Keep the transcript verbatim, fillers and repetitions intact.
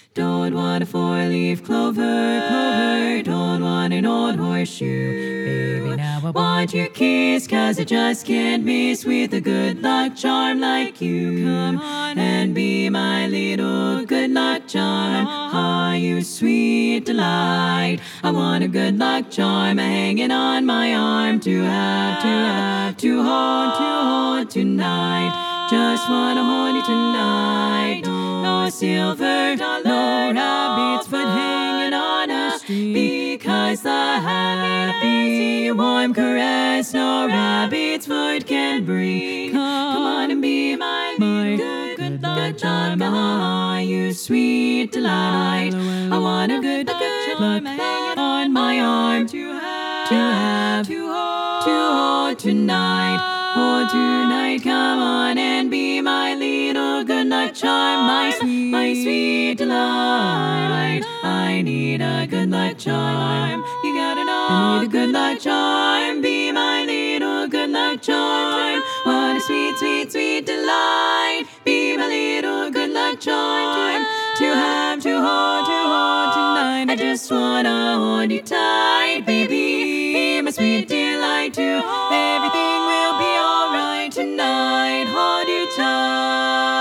Don't want a four-leaf clover, clover. Don't want an old horseshoe, baby. Now I want your kiss, 'cause I just can't miss with a good luck charm like you. Come on and be my little good luck charm. Ah, you sweet delight. I want a good luck charm hanging on my arm to have, to have, to hold, to hold tonight. Just wanna hold you tonight. No silver, no rabbit's foot hanging on a tree, because the happy, warm caress no rabbit's foot can bring. Come on and be my, my good, good luck charm. Ah, you sweet delight. I want a good luck hanging on my arm to have, to have, to hold, to hold tonight. Oh, tonight, come on and be my little good luck charm, my sweet, my sweet delight. I need a good luck charm. You gotta know I need a good luck charm. Be my little good luck charm. What a sweet, sweet, sweet delight. Be my little good luck charm. To have, to hold, to hold tonight. I just wanna hold you tight, baby. Be my sweet delight too. Everything will be alright tonight. Hold you tight.